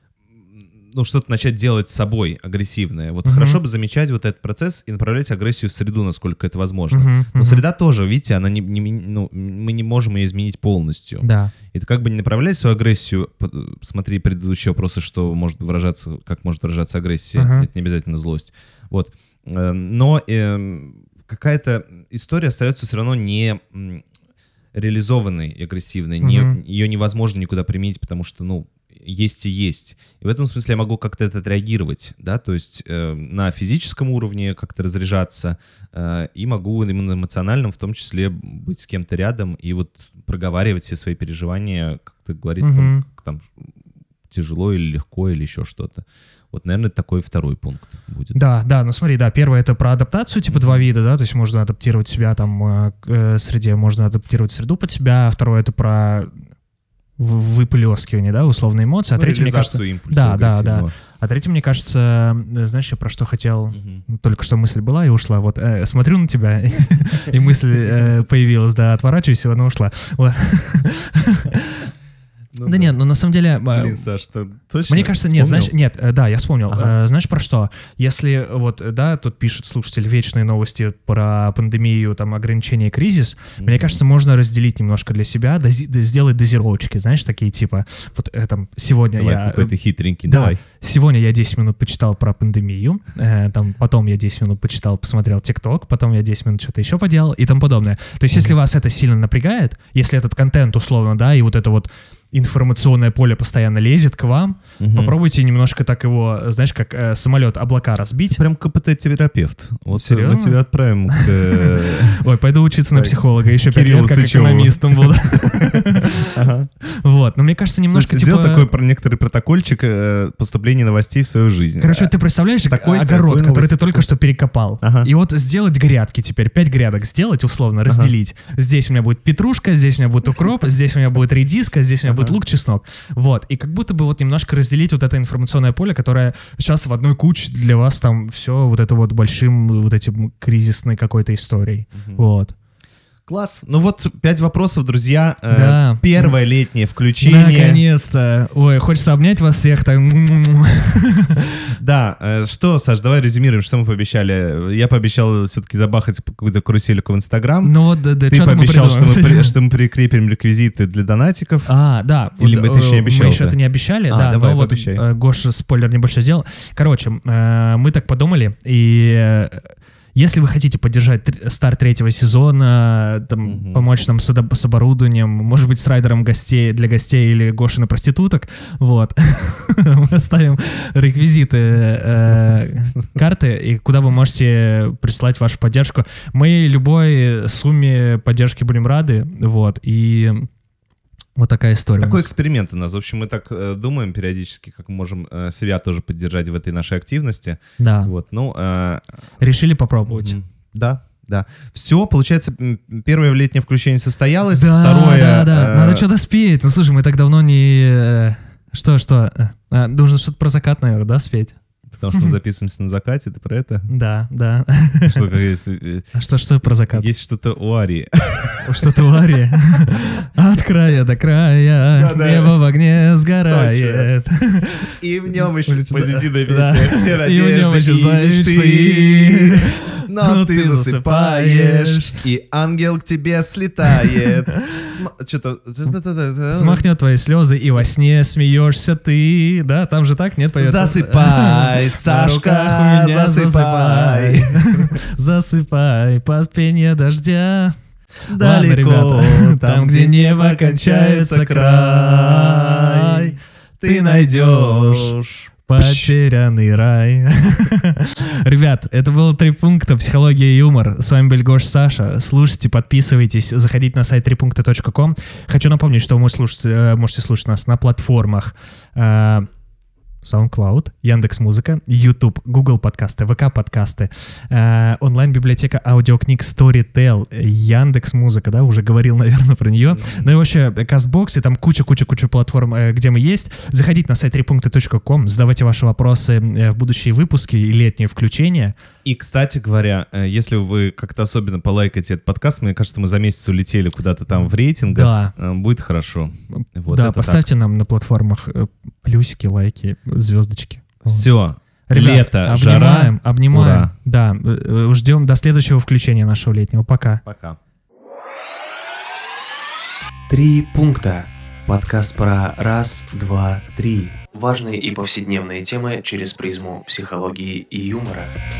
ну, что-то начать делать с собой агрессивное. Вот uh-huh. хорошо бы замечать вот этот процесс и направлять агрессию в среду, насколько это возможно. Uh-huh. Но uh-huh. среда тоже, видите, она не, не, ну, мы не можем ее изменить полностью. Да. И ты как бы не направляй свою агрессию, смотри предыдущие вопросы, что может выражаться, как может выражаться агрессия, uh-huh. это не обязательно злость. Вот. Но э, какая-то история остается все равно не реализованной и агрессивной. Uh-huh. Не, ее невозможно никуда применить, потому что, ну, есть и есть. И в этом смысле я могу как-то это отреагировать, да, то есть э, на физическом уровне как-то разряжаться, э, и могу именно эмоциональном в том числе быть с кем-то рядом и вот проговаривать все свои переживания, как-то говорить, угу. там, как там тяжело или легко или еще что-то. Вот, наверное, такой второй пункт будет. Да, да, ну смотри, да, первое — это про адаптацию, типа mm-hmm. два вида, да, то есть можно адаптировать себя там к э, среде, можно адаптировать среду под себя. Второе — это про выплескивание, да, условные эмоции. А ну, третье, мне кажется... импульса да, да, да. А третье, мне кажется, знаешь, я про что хотел? Uh-huh. Только что мысль была и ушла. Вот, э, смотрю на тебя, и мысль э, появилась, да, отворачиваюсь, и она ушла. Ну, да, да нет, ну на самом деле... Блин, Саш, ты точно мне кажется, вспомнил? нет, знаешь, нет, да, я вспомнил. Ага. Знаешь про что? Если вот, да, тут пишет слушатель вечные новости про пандемию, там, ограничения, кризис, mm-hmm. мне кажется, можно разделить немножко для себя, дози- сделать дозировочки, знаешь, такие типа, вот э, там, сегодня давай, я... какой-то хитренький, да, давай. Сегодня я десять минут почитал про пандемию, э, там, потом я десять минут почитал, посмотрел ТикТок, потом я десять минут что-то еще поделал и тому подобное. То есть, mm-hmm. если вас это сильно напрягает, если этот контент условно, да, и вот это вот информационное поле постоянно лезет к вам, угу. попробуйте немножко так его, знаешь, как э, самолет, облака разбить. Прям КПТ-терапевт. Вот серьезно? Мы тебя отправим к... Ой, пойду учиться на психолога, еще пять лет как экономистом буду. Вот, но мне кажется, немножко типа... Сделал такой некоторый протокольчик поступления новостей в свою жизнь. Короче, ты представляешь огород, который ты только что перекопал, и вот сделать грядки теперь, пять грядок сделать, условно, разделить. Здесь у меня будет петрушка, здесь у меня будет укроп, здесь у меня будет редиска, здесь у меня будет лук, чеснок. Вот. И как будто бы вот немножко разделить вот это информационное поле, которое сейчас в одной куче для вас там все вот это вот большим вот этим кризисной какой-то историей. Угу. Вот. Класс. Ну вот, пять вопросов, друзья. Да. Первое летнее включение. Наконец-то. Ой, хочется обнять вас всех. Так. Да. Что, Саш, давай резюмируем, что мы пообещали. Я пообещал все-таки забахать какую-то карусельку в Инстаграм. Ну вот, да, да. Ты пообещал, что мы, при, что мы прикрепим реквизиты для донатиков. А, да. Или вот, мы это еще не обещали? Мы еще это не обещали, а, да. Давай, но вот Гоша спойлер небольшой сделал. Короче, мы так подумали, и... Если вы хотите поддержать старт третьего сезона, там, угу. помочь нам с, с оборудованием, может быть, с райдером гостей, для гостей или Гоши на проституток, вот, мы оставим реквизиты э, карты, и куда вы можете прислать вашу поддержку. Мы любой сумме поддержки будем рады, вот, и... Вот такая история. Такой эксперимент у нас. В общем, мы так э, думаем периодически, как мы можем э, себя тоже поддержать в этой нашей активности. Да. Вот, ну, э, решили попробовать. Mm-hmm. Да, да. Все, получается, первое летнее включение состоялось, да, второе... Да, да, э, надо что-то спеть. Ну, слушай, мы так давно не... Э, что, что? Э, нужно что-то про закат, наверное, да, спеть? Потому что мы записываемся на закате, ты про это? Да, да. Что, как есть, а что, что про закат? Есть что-то у Арии. Что-то у Арии? От края до края небо в огне сгорает. И в нем еще позитивная песня. Все надежды и мечты. Но ты засыпаешь, и ангел к тебе слетает. Что-то... Смахнет твои слезы, и во сне смеешься ты. Да, там же так, нет, поется? Засыпай, Сашка, засыпай. Засыпай под пение дождя. Далеко, ладно, ребята, там, где небо кончается край, ты найдешь потерянный рай. Ребят, это было три пункта «Психология и юмор». С вами был Гош, Саша. Слушайте, подписывайтесь, заходите на сайт три пункта точка ком. Хочу напомнить, что вы можете слушать, можете слушать нас на платформах SoundCloud, Яндекс.Музыка, YouTube, Google подкасты, ВК подкасты, э, онлайн-библиотека аудиокниг Storytel, Яндекс.Музыка, да, уже говорил, наверное, про нее. Mm-hmm. Ну и вообще, Кастбокс, и там куча-куча-куча платформ, э, где мы есть. Заходите на сайт три пункта точка ком, задавайте ваши вопросы э, в будущие выпуски и летние включения. И, кстати говоря, э, если вы как-то особенно полайкаете этот подкаст, мне кажется, мы за месяц улетели куда-то там в рейтингах, да. э, будет хорошо. Вот, да, поставьте так. нам на платформах э, плюсики, лайки, звездочки. Все. Ребят, лето, обнимаем, жара. Обнимаем. Ура. Да, ждем до следующего включения нашего летнего. Пока. Пока. Три пункта. Подкаст про раз, два, три. Важные и повседневные темы через призму психологии и юмора.